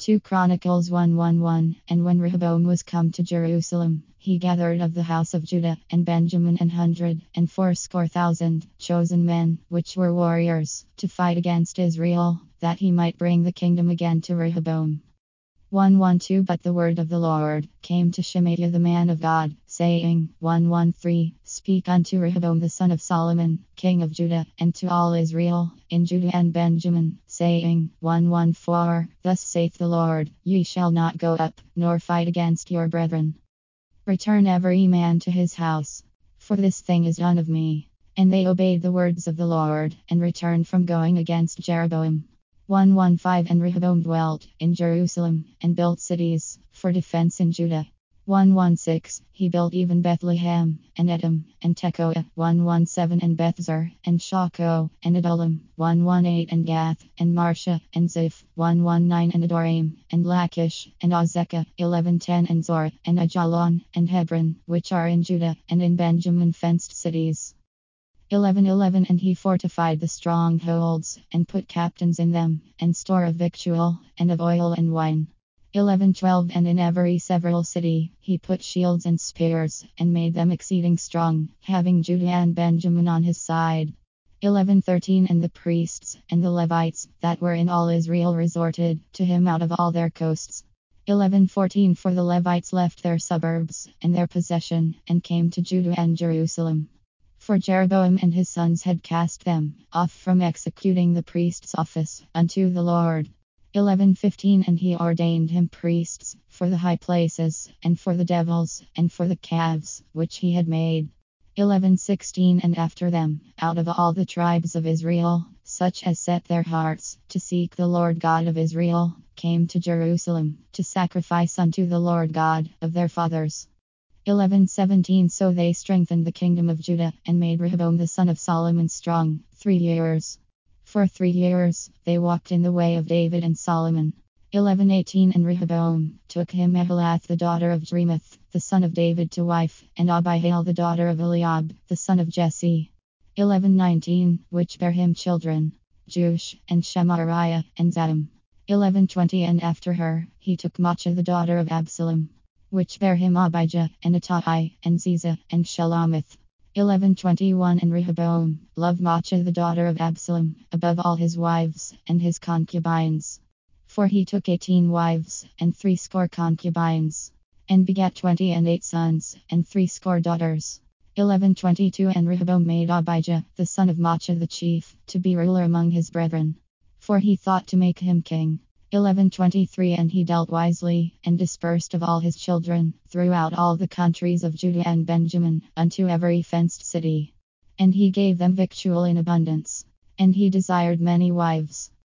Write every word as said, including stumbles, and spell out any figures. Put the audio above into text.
two Chronicles one one one. And when Rehoboam was come to Jerusalem, he gathered of the house of Judah and Benjamin an hundred and fourscore thousand chosen men, which were warriors, to fight against Israel, that he might bring the kingdom again to Rehoboam. one twelve But the word of the Lord came to Shemaiah the man of God, saying, one thirteen Speak unto Rehoboam the son of Solomon, king of Judah, and to all Israel, in Judah and Benjamin, saying, one fourteen Thus saith the Lord, Ye shall not go up, nor fight against your brethren. Return every man to his house, for this thing is done of me. And they obeyed the words of the Lord, and returned from going against Jeroboam. one fifteen And Rehoboam dwelt in Jerusalem, and built cities for defense in Judah. one sixteen He built even Bethlehem, and Edom, and Tekoa. one seventeen And Bethzur, and Shako, and Adullam. one eighteen And Gath, and Marsha, and Ziph. one nineteen And Adoraim, and Lachish, and Azekah. eleven ten And Zor, and Ajalon, and Hebron, which are in Judah, and in Benjamin fenced cities. eleven eleven And he fortified the strongholds, and put captains in them, and store of victual, and of oil and wine. eleven twelve And in every several city he put shields and spears, and made them exceeding strong, having Judah and Benjamin on his side. eleven thirteen And the priests and the Levites that were in all Israel resorted to him out of all their coasts. eleven fourteen For the Levites left their suburbs and their possession, and came to Judah and Jerusalem. For Jeroboam and his sons had cast them off from executing the priest's office unto the Lord. eleven fifteen And he ordained him priests for the high places, and for the devils, and for the calves, which he had made. eleven sixteen And after them, out of all the tribes of Israel, such as set their hearts to seek the Lord God of Israel, came to Jerusalem to sacrifice unto the Lord God of their fathers. eleven seventeen So they strengthened the kingdom of Judah, and made Rehoboam the son of Solomon strong, three years. For three years they walked in the way of David and Solomon. eleven eighteen And Rehoboam took him Mahalath the daughter of Jerimoth, the son of David, to wife, and Abihail the daughter of Eliab, the son of Jesse. eleven nineteen Which bare him children, Jush, and Shemariah, and Zadam. eleven twenty And after her he took Maachah the daughter of Absalom, which bare him Abijah, and Attai, and Ziza, and Shelomoth. eleven twenty-one And Rehoboam loved Maachah the daughter of Absalom above all his wives and his concubines. For he took eighteen wives, and threescore concubines, and begat twenty and eight sons, and threescore daughters. eleven twenty-two And Rehoboam made Abijah, the son of Maachah the chief, to be ruler among his brethren, for he thought to make him king. eleven twenty-three And he dealt wisely, and dispersed of all his children throughout all the countries of Judah and Benjamin, unto every fenced city. And he gave them victual in abundance. And he desired many wives.